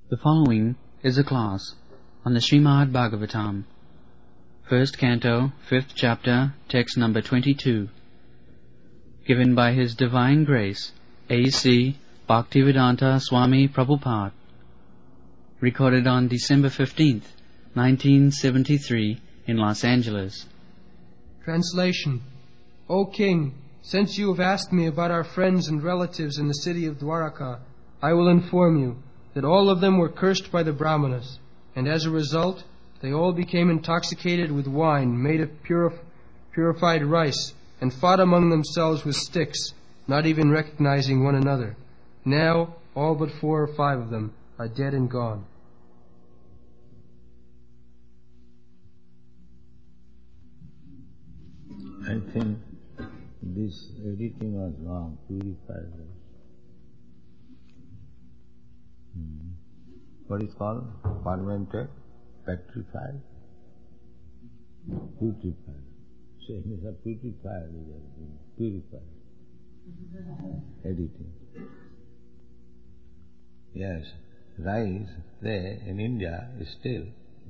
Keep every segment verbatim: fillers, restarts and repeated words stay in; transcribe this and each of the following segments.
The following is a class on the Srimad Bhagavatam, first canto, fifth chapter, text number twenty-two, given by His Divine Grace, A C Bhaktivedanta Swami Prabhupada, recorded on December fifteenth, nineteen seventy-three, in Los Angeles. Translation. O King, since you have asked me about our friends and relatives in the city of Dwaraka, I will inform you that all of them were cursed by the Brahmanas, and as a result, they all became intoxicated with wine made of purif- purified rice, and fought among themselves with sticks, not even recognizing one another. Now, all but four or five of them are dead and gone. I think this editing was wrong, purified. Hmm. What is called? Fermented, petrified, purified. Same as a purified, purified. Editing. Yes, rice there in India is still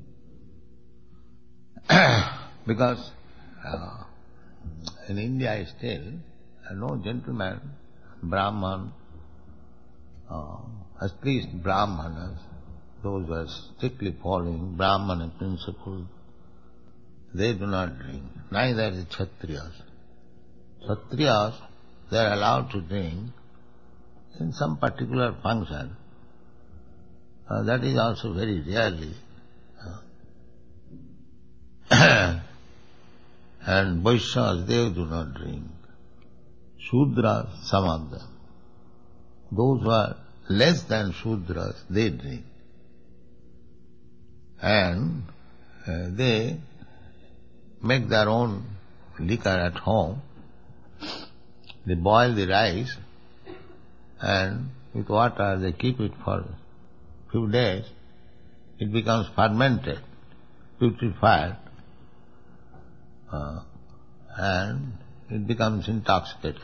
because uh, in India still uh, no gentleman, Brahman, uh, at least Brahmanas, those who are strictly following Brahmana principle, they do not drink. Neither the Kshatriyas. Kshatriyas, they are allowed to drink in some particular function. Uh, that is also very rarely. Uh, and Vaishyas, they do not drink. Shudras, some of them. Those who are less than Shudras, they drink. And uh, they make their own liquor at home. They boil the rice and with water they keep it for a few days. It becomes fermented, putrefied, uh, and it becomes intoxicating.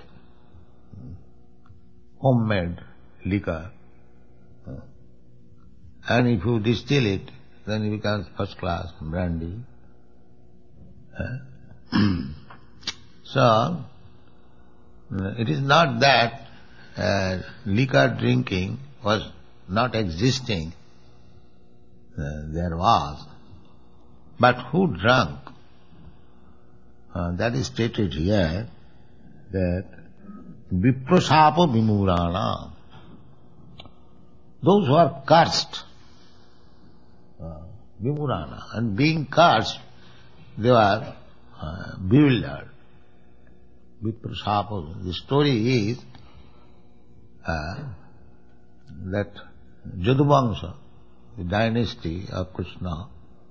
Homemade liquor. Uh, and if you distill it, then it becomes first class brandy. Uh, so, uh, it is not that uh, liquor drinking was not existing. Uh, there was. But who drank? Uh, that is stated here that Viprasapa Vimurana. Those who are cursed, uh, Vimurana, and being cursed, they were uh, bewildered. Viprasapa. The story is uh, that Jaduvamsa, the dynasty of Krishna,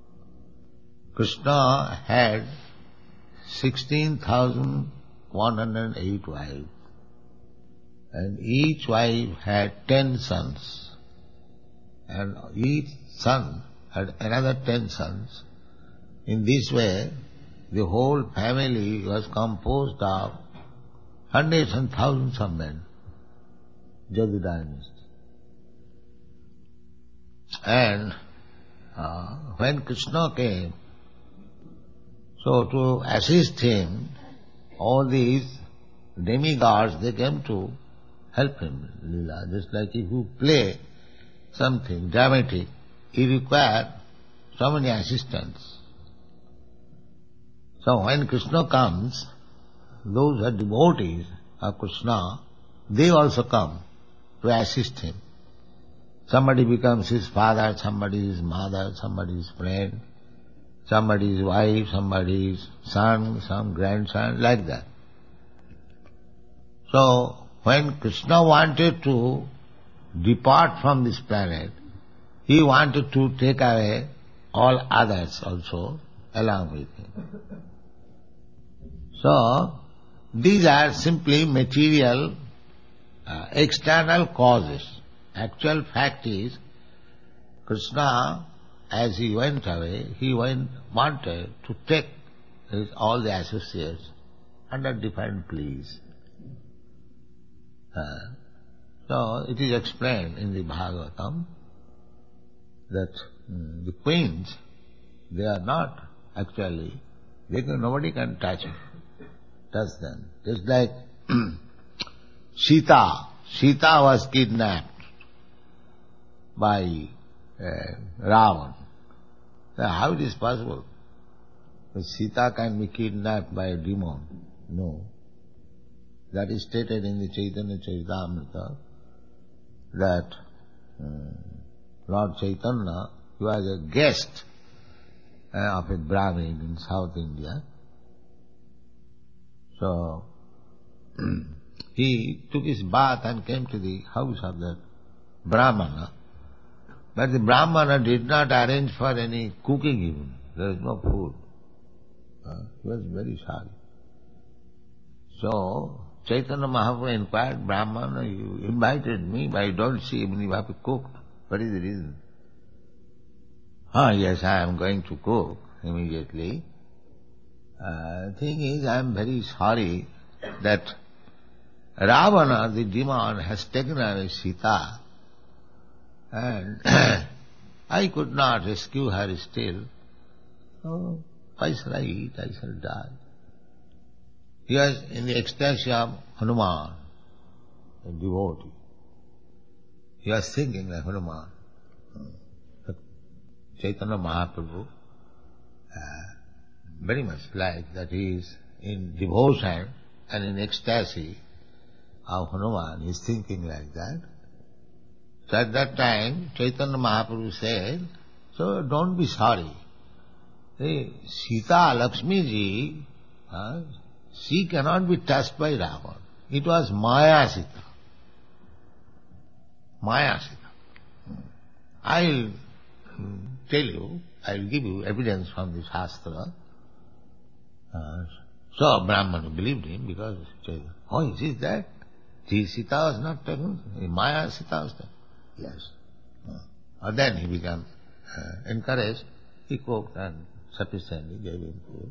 Krishna had sixteen thousand one hundred eight wives, and each wife had ten sons. And each son had another ten sons. In this way, the whole family was composed of hundreds and thousands of men, Jadu dynasty. And uh, when Krishna came, so to assist him, all these demigods, they came to help him, Leela. Just like if you play something dramatic, you require so many assistants. So when Krishna comes, those who are devotees of Krishna, they also come to assist him. Somebody becomes his father, somebody is mother, somebody is friend, somebody is wife, somebody is son, some grandson, like that. So when Krishna wanted to depart from this planet, he wanted to take away all others also along with him. So, these are simply material, uh, external causes. Actual fact is, Krishna, as he went away, he went, wanted to take his, all the associates under different pleas. Uh, so, it is explained in the Bhagavatam that mm, the queens, they are not actually, they can, nobody can touch touch them. Just like Sita, Sita was kidnapped by uh, Ravan. Now, how it is possible? Sita can be kidnapped by a demon? No. That is stated in the Chaitanya Charitamrita that um, Lord Chaitanya, he was a guest uh, of a Brahmin in South India. So, he took his bath and came to the house of that Brahmana. But the Brahmana did not arrange for any cooking even. There was no food. Uh, he was very sorry. So, Chaitanya Mahaprabhu inquired, Brahmana, you invited me, but I don't see even you have to cook. What is the reason? Ah, yes, I am going to cook immediately. Uh, thing is, I am very sorry that Ravana, the demon, has taken away Sita, and I could not rescue her still. Oh, why shall I eat? I shall die. He was in the ecstasy of Hanuman, a devotee. He was thinking like Hanuman. Chaitanya Mahaprabhu, uh, very much like that he is in devotion and in ecstasy of Hanuman. He is thinking like that. So at that time, Chaitanya Mahaprabhu said, so don't be sorry. Hey, Sita, Lakshmi ji, uh, she cannot be touched by Ravan. It was Maya Sita. Maya Sita. I'll tell you, I'll give you evidence from the Shastra. Uh, so Brahmana believed him because, oh, is it that? The Sita was not taken, Maya Sita was taken. Yes. Uh, and then he became uh, encouraged. He cooked and sufficiently gave him food.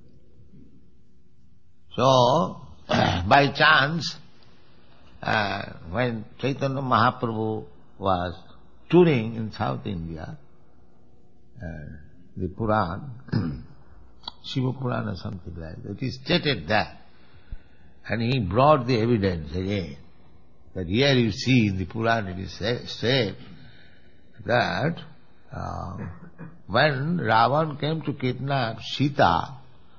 So, by chance, uh, when Chaitanya Mahaprabhu was touring in South India, uh, the Puran, Shiva Puran or something like that, it is stated that. And he brought the evidence again. That here you see in the Puran it is said that uh, when Ravan came to kidnap Sita,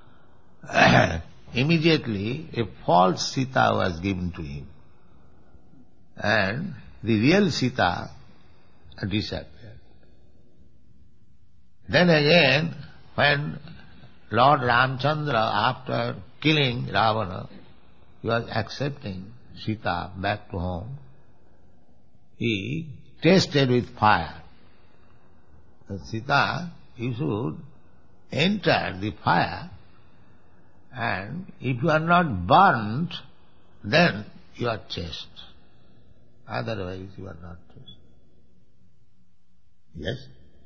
immediately a false Sita was given to him. And the real Sita disappeared. Then again, when Lord Ramchandra, after killing Ravana, he was accepting Sita back to home, he tasted with fire. So Sita, you should enter the fire, and if you are not burnt, then you are chaste. Otherwise you are not chaste. Yes?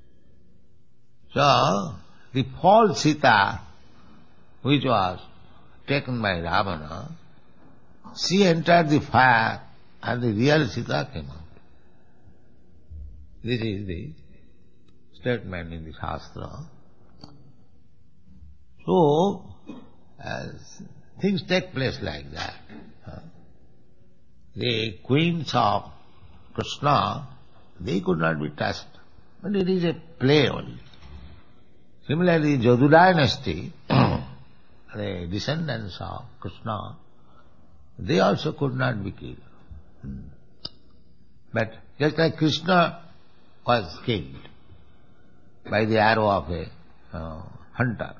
So, the false Sita, which was taken by Ravana, she entered the fire and the real Sita came out. This is the statement in the Shastra. So, as things take place like that. The queens of Krishna, they could not be touched, but it is a play only. Similarly, Jadu dynasty, the descendants of Krishna, they also could not be killed. But just like Krishna was killed by the arrow of a uh, hunter,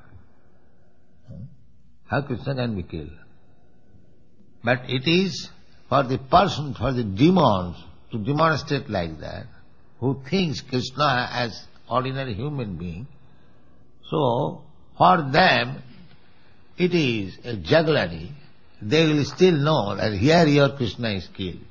how Krishna can be killed? But it is for the person, for the demons to demonstrate like that, who thinks Krishna as ordinary human being. So, for them, it is a jugglery. They will still know that here your Krishna is killed.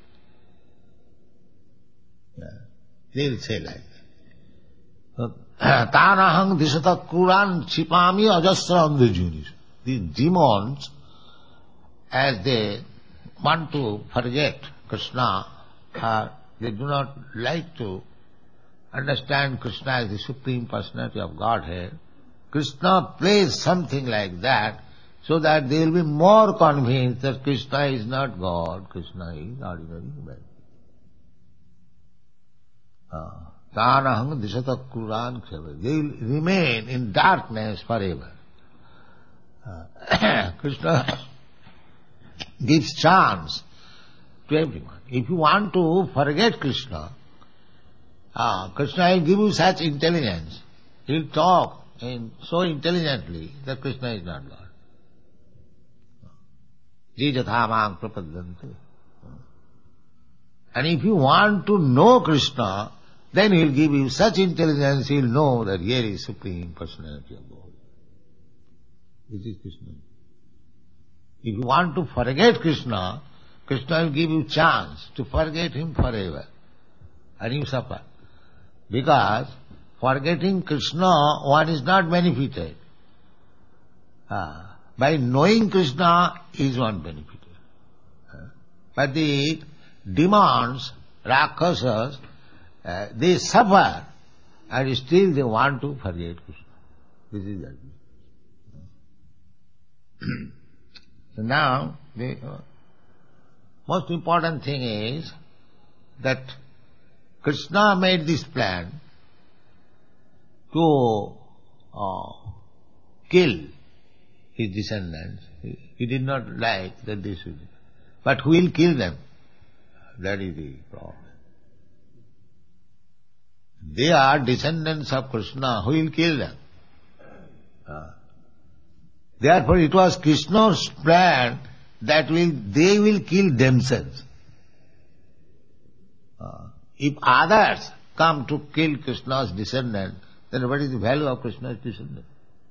Yeah. They will say like that. Tanahang disata kuran chipami ajasra andhajunis. These demons, as they want to forget Krishna, uh, they do not like to understand Krishna as the Supreme Personality of Godhead, Krishna plays something like that so that they will be more convinced that Krishna is not God, Krishna is ordinary human. Tanahang disata kuran kshava. They will remain in darkness forever. Uh, Krishna gives chance to everyone. If you want to forget Krishna, uh, Krishna will give you such intelligence. He will talk in so intelligently that Krishna is not God. Jijathamang prapadanti. And if you want to know Krishna, then he will give you such intelligence, he will know that here is Supreme Personality of God. This is Krishna. If you want to forget Krishna, Krishna will give you chance to forget him forever. And you suffer. Because forgetting Krishna, one is not benefited. Ah, by knowing Krishna is one benefited. Ah, but the demons, Rakshasas, uh, they suffer and still they want to forget Krishna. This is that. So now, the uh, most important thing is that Krishna made this plan to uh, kill his descendants. He, he did not like that they should. But who will kill them? That is the problem. They are descendants of Krishna. Who will kill them? Uh, Therefore, it was Krishna's plan that will they will kill themselves. Uh, if others come to kill Krishna's descendant, then what is the value of Krishna's descendant?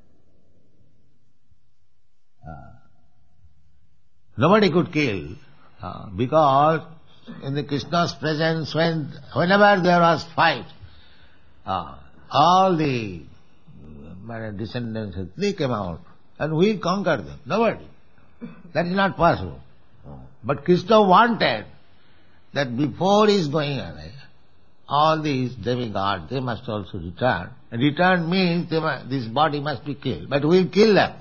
Uh, nobody could kill, uh, because in the Krishna's presence, when whenever there was fight, uh, all the uh, descendants, they came out. And we conquer them. Nobody. That is not possible. But Krishna wanted that before he is going away, all these demigods, they must also return. And return means they must, this body must be killed. But we will kill them.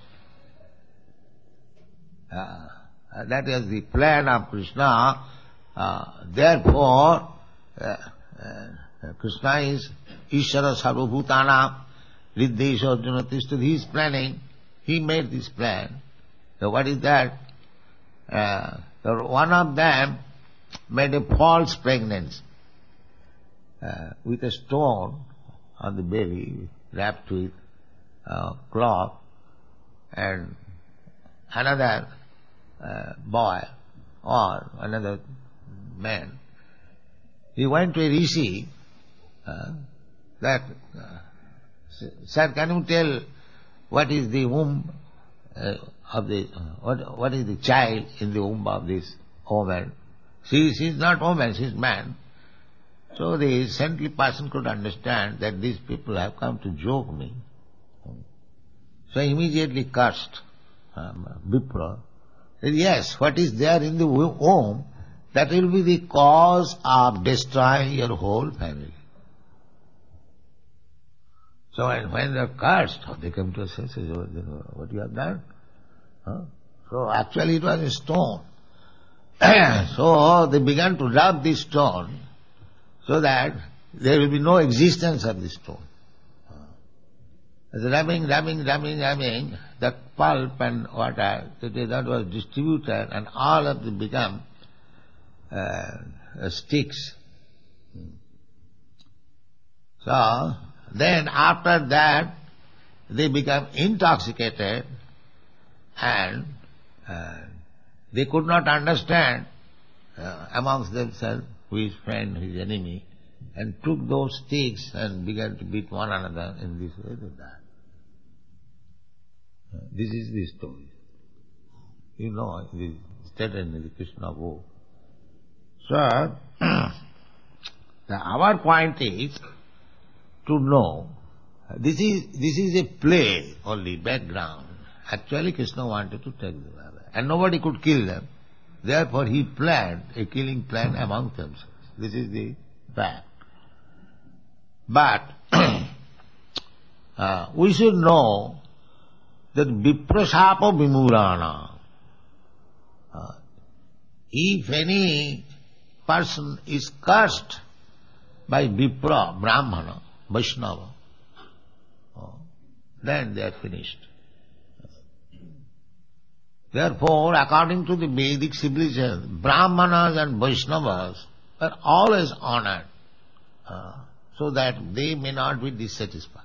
Uh, that is the plan of Krishna. Uh, therefore, uh, uh, Krishna is Ishvara Sarvabhutana, Riddhesha Arjuna Tishtha. He is planning. He made this plan. So what is that? Uh, so one of them made a false pregnancy uh, with a stone on the belly wrapped with uh, cloth, and another uh, boy or another man, he went to a rishi uh, that, uh, sir, can you tell what is the womb uh, of the, uh, what, what is the child in the womb of this woman? She, she is not woman, she is man. So the saintly person could understand that these people have come to joke me. So immediately cursed um, Vipra. Said, yes, what is there in the womb, that will be the cause of destroying your whole family. So when they are cursed, they come to us and say, what you have done? Huh? So actually it was a stone. So they began to rub this stone so that there will be no existence of this stone. As rubbing, rubbing, rubbing, rubbing, the pulp and water, that was distributed and all of them become uh, sticks. So then after that, they become intoxicated and uh, they could not understand uh, amongst themselves who is friend, who is enemy, and took those sticks and began to beat one another in this way they died. Uh, this is the story. You know, it is stated in the Krishna book. So, our point is to know, this is this is a play only, background. Actually Krishna wanted to take them away. And nobody could kill them. Therefore he planned a killing plan among themselves. This is the fact. But uh, we should know that viprasapa vimurana. Uh, if any person is cursed by Vipra, Brahmana, Vaishnava, uh, then they are finished. Therefore, according to the Vedic civilization, Brahmanas and Vaishnavas are always honored, uh, so that they may not be dissatisfied.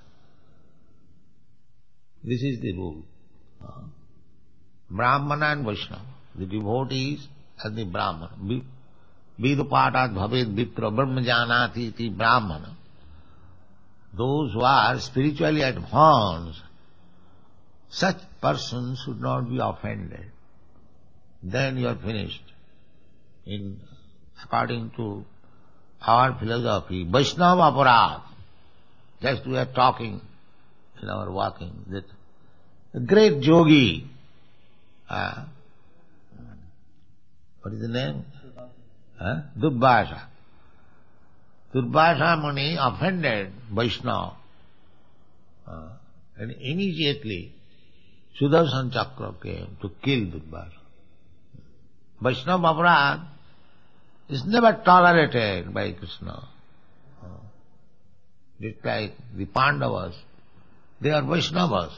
This is the rule. Uh, Brahmana and Vaishnava, the devotees and the Brahmana. Vidupatat bhaved vipra brahmajanati iti Brahmana. Those who are spiritually advanced, such persons should not be offended. Then you are finished. In according to our philosophy, Vaishnava aparad. Just we are talking in our walking that a great yogi, uh, what is the name? Uh, Durvasa. Durvasa Muni offended Vaishnava, uh, and immediately Sudarshan Chakra came to kill Durvasa. Vaishnava aparad is never tolerated by Krishna. Uh, just like the Pandavas, they are Vaishnavas.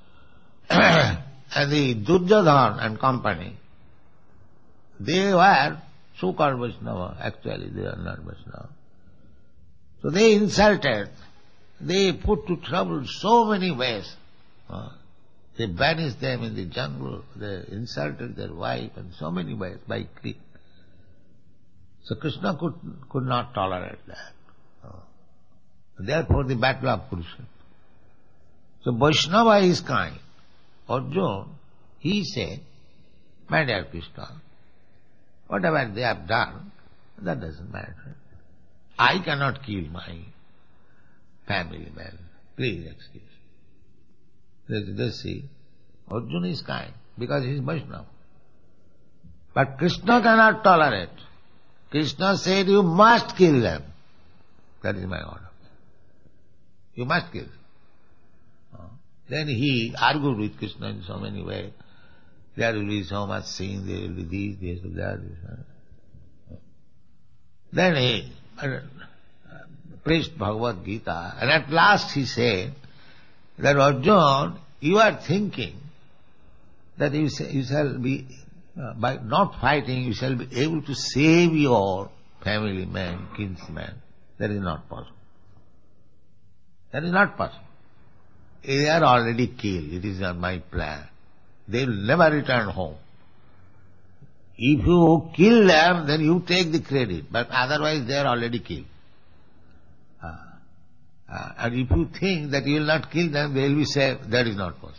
And the Duryodhana and company, they were so-called Vaishnava. Actually, they are not Vaishnava. So they insulted, they put to trouble so many ways. Uh, they banished them in the jungle, they insulted their wife in so many ways by greed. So Krishna could, could not tolerate that. Uh, therefore the battle of Kurukshetra. So Vaishnava is kind. Arjuna, he said, my dear Krishna, whatever they have done, that doesn't matter. I cannot kill my family man. Please excuse. Let's just see. Arjuna is kind because he is Vaishnava. But Krishna cannot tolerate. Krishna said, you must kill them. That is my order. You must kill them. Then he argued with Krishna in so many ways. There will be so much sin, there will be this, this, that. This. Then he uh, preached Bhagavad Gita, and at last he said that Arjuna, you are thinking that you, you shall be, uh, by not fighting, you shall be able to save your family man, kinsman. That is not possible. That is not possible. They are already killed. It is not my plan. They will never return home. If you kill them, then you take the credit. But otherwise they are already killed. Uh, uh, and if you think that you will not kill them, they will be saved. That is not possible.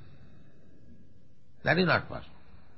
That is not possible.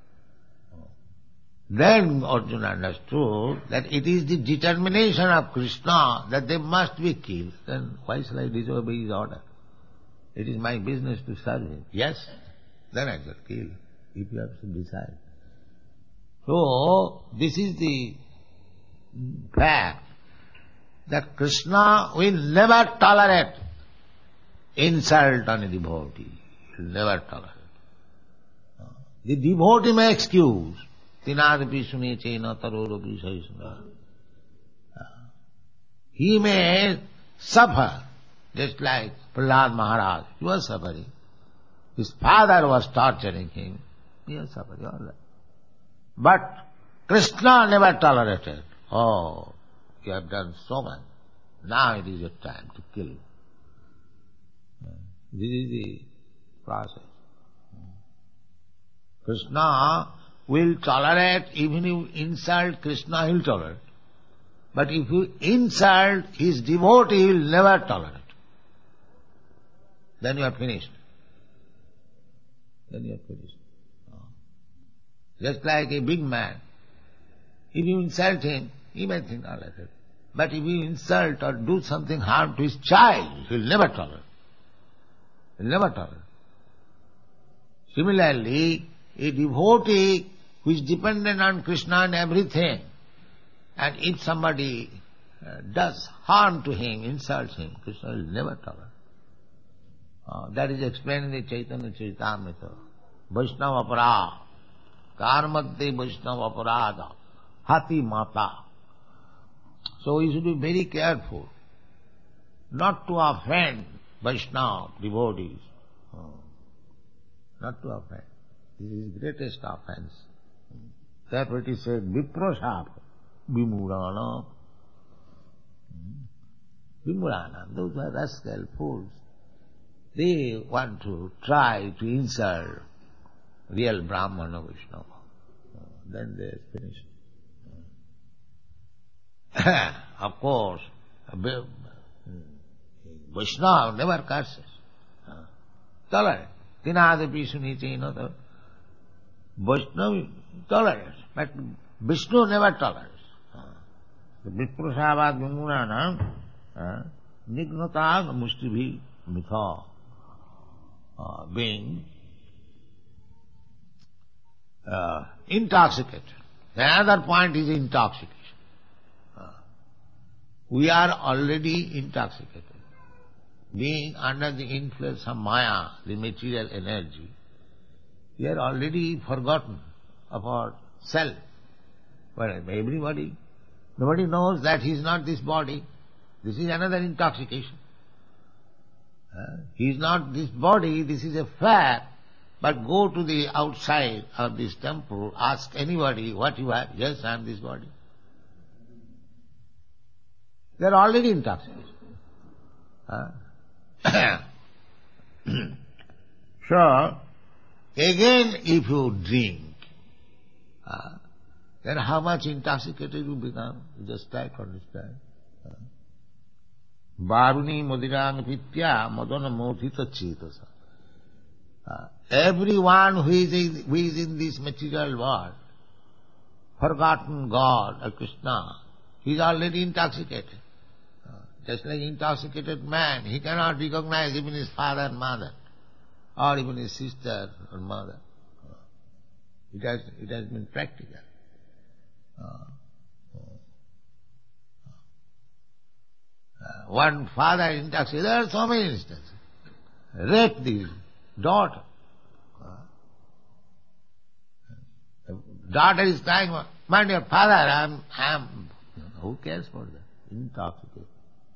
Then Arjuna understood that it is the determination of Krishna that they must be killed. Then why shall I disobey his order? It is my business to serve him. Yes, then I shall kill, if you have to decide. So, this is the fact that Krishna will never tolerate insult on a devotee. He will never tolerate. The devotee may excuse. Tinadapi sune chena tarorapi sahisna. He may suffer, just like Prahlad Maharaj. He was suffering. His father was torturing him. He was suffering all that. But Krishna never tolerated. Oh, you have done so much. Now it is your time to kill. This is the process. Krishna will tolerate, even if you insult Krishna, he will tolerate. But if you insult his devotee, he will never tolerate. Then you are finished. Then you are finished. Just like a big man. If you insult him, he may think, all right. But if you insult or do something harm to his child, he will never tolerate. He will never tolerate. Similarly, a devotee who is dependent on Krishna and everything, and if somebody uh, does harm to him, insults him, Krishna will never tolerate. Uh, that is explained in the Chaitanya Charitamrita. Vaishnava aparad, karmadde Vaishnava aparada, hati mata. So we should be very careful not to offend Vaishnava devotees. Uh, not to offend. This is the greatest offense. That's what he said, viprasapa, vimurana. Vimurana, those are rascal fools. They want to try to insult real Brahmana Vaishnava. Then they are finished. Of course, Vaishnava never curses. Tolerant. Tinadapi suniti, no, the Vaishnava tolerates, but Vishnu never tolerates. The viprasavad vimurana, nignata mushtibhi mitha, being uh, intoxicated. The other point is intoxication. Uh, we are already intoxicated. Being under the influence of Maya, the material energy, we are already forgotten of our self. But everybody, nobody knows that he is not this body. This is another intoxication. Uh, he is not this body, this is a fact. But go to the outside of this temple, ask anybody what you are. Yes, I am this body. They are already intoxicated. Uh, so, again if you drink, uh, then how much intoxicated you become? You just try to understand. Varuni modirang pitya madana mothita chetasa. Uh, everyone who is, in, who is in this material world, forgotten God or Krishna, he is already intoxicated. Uh, just like intoxicated man, he cannot recognize even his father and mother, or even his sister or mother. Uh, it has it has been practical. Uh, uh, one father intoxicated. There are so many instances. Rape the daughter. The daughter is crying, my dear father, I am, I am. Who cares for that? Intoxicated.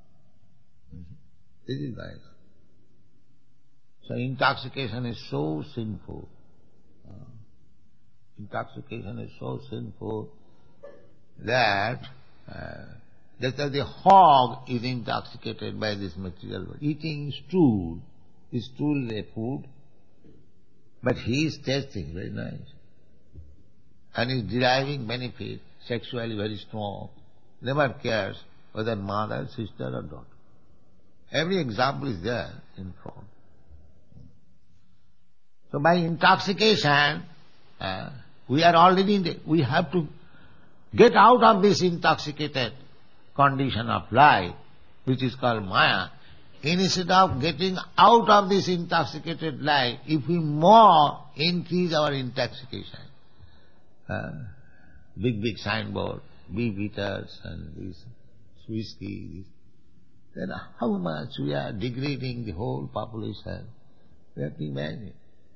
This is like that. So intoxication is so sinful. Uh, intoxication is so sinful that uh, just as the hog is intoxicated by this material world, eating stool, his stool is a food, but he is tasting very nice and is deriving benefit, sexually very strong, never cares whether mother, sister or daughter. Every example is there in front. So by intoxication, uh, we are already in the, we have to get out of this intoxicated condition of life, which is called Maya. Instead of getting out of this intoxicated life, if we more increase our intoxication, uh, big, big signboard, beef eaters and this whiskey, then how much we are degrading the whole population. We have to imagine.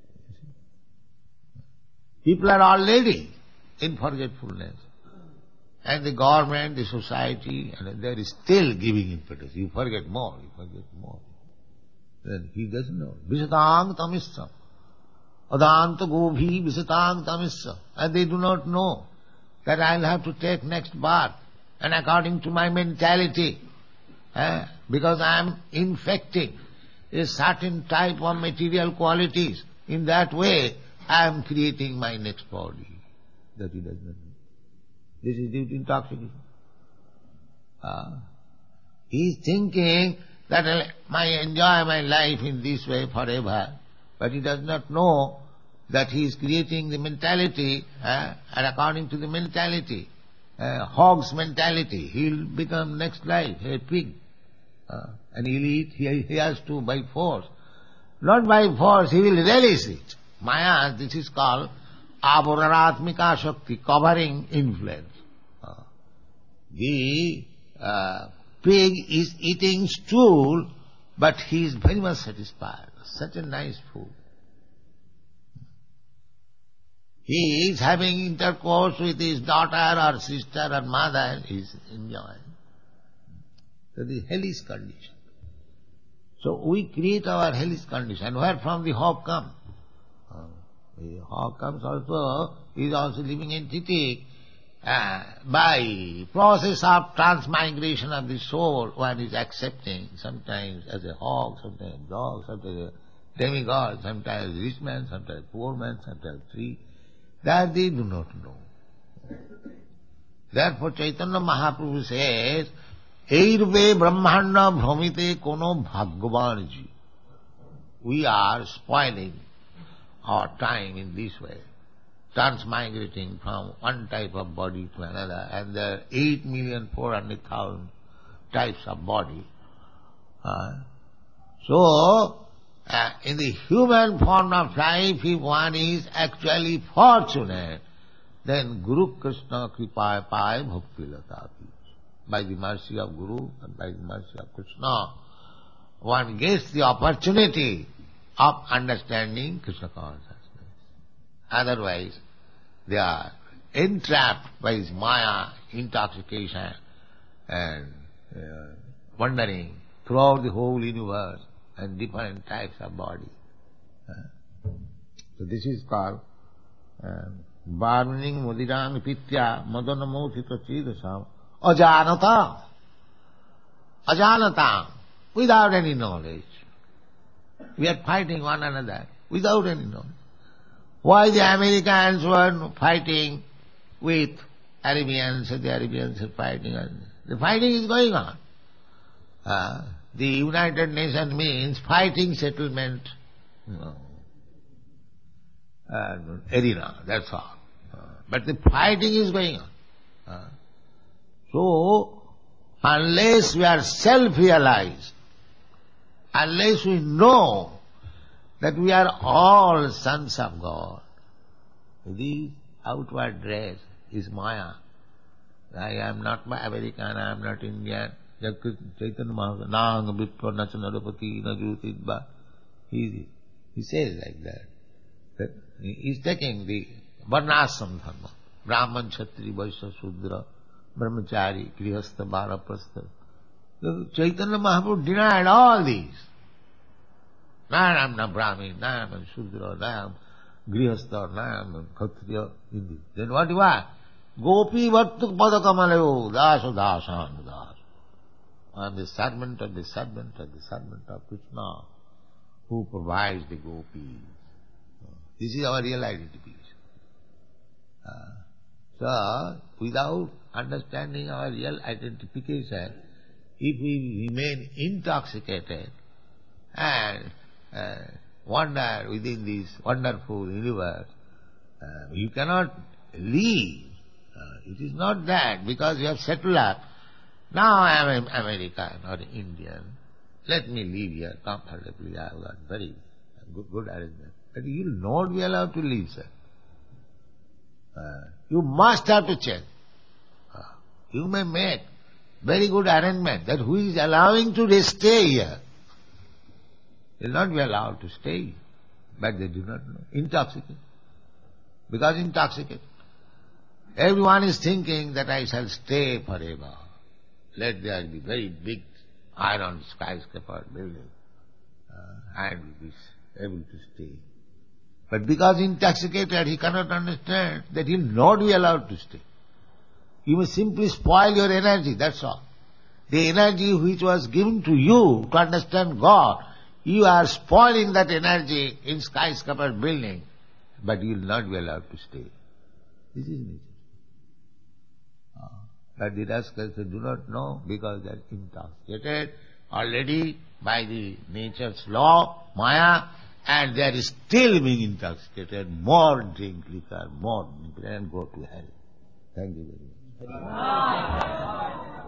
People are already in forgetfulness. And the government, the society, and there is still giving impetus. You forget more, you forget more. Then he doesn't know. Visatang tamissa. Adanta gobhi visatang tamissa. And they do not know that I'll have to take next bath. And according to my mentality, eh, because I am infecting a certain type of material qualities, in that way I am creating my next body. That he does not know. This is due to intoxication. Uh, he is thinking that I enjoy my life in this way forever, but he does not know that he is creating the mentality, uh, and according to the mentality, uh, hog's mentality, he will become next life a pig, uh, and he will eat. He, he has to by force, not by force. He will relish it. Maya, this is called Avararatmika Shakti, covering influence. Uh, the uh, pig is eating stool, but he is very much satisfied. Such a nice food. He is having intercourse with his daughter or sister or mother, he is enjoying. So the hellish condition. So we create our hellish condition. Where from the hog come? Uh, the hog comes also, is also living entity. Uh, by process of transmigration of the soul, one is accepting, sometimes as a hog, sometimes a dog, sometimes a demigod, sometimes rich man, sometimes poor man, sometimes tree. That they do not know. Therefore Chaitanya Mahaprabhu says, Eirve Brahmanda Bhramite Kono Bhagwanji. We are spoiling our time in this way, transmigrating from one type of body to another, and there are eight million four hundred thousand types of body. Uh, so, uh, in the human form of life, if one is actually fortunate, then Guru Krishna Kripa Pai Bhakti Latapi. By the mercy of Guru and by the mercy of Krishna, one gets the opportunity of understanding Krishna consciousness. Otherwise, they are entrapped by his maya, intoxication, and uh, wandering throughout the whole universe and different types of body. Uh, so this is called Varning Mudirang Pitya Madanamotita Chidasam Ajanata. Ajanata, without any knowledge. We are fighting one another without any knowledge. Why the Americans were fighting with Arabians, and the Arabians are fighting? The fighting is going on. Uh, the United Nations means fighting settlement no. uh, arena, that's all. Uh, but the fighting is going on. Uh, so, unless we are self-realized, unless we know that we are all sons of God, the outward dress is Maya. I am not American, I am not Indian. Chaitanya Mahaprabhu, Nang Vipra Nachanarapati Najutidba. He, he says like that. That he is taking the Varnasam Dharma. Brahman, Kshatri, Vaishya, Shudra, Brahmachari, Grihastha, Vanaprastha. So Chaitanya Mahaprabhu denied all these. No, I am not Brahmin, no, I am Shudra, no, I am Grihastha, no, I am Kshatriya. Then what do you want? Gopi Vartuk Padakamaleo, Dasa Dasan Das. I am the servant of the servant of the servant of Krishna, who provides the gopis. This is our real identification. Uh, so, without understanding our real identification, if we remain intoxicated and uh, wander within this wonderful universe, uh, you cannot leave. Uh, it is not that because you have settled up. Now I am American or Indian. Let me live here comfortably. I have got very good, good arrangement. But you will not be allowed to leave, sir. Uh, you must have to check. Uh, you may make very good arrangement that who is allowing to stay here. They will not be allowed to stay. But they do not know. Intoxicated. Because intoxicated. Everyone is thinking that I shall stay forever. Let there be very big iron skyscraper building, uh, and will be able to stay. But because intoxicated, he cannot understand that he will not be allowed to stay. You must simply spoil your energy, that's all. The energy which was given to you to understand God, you are spoiling that energy in skyscraper building, but you will not be allowed to stay. This is nature. But the rascals do not know because they are intoxicated already by the nature's law, Maya, and they are still being intoxicated. More drink liquor, more drink and go to hell. Thank you very much.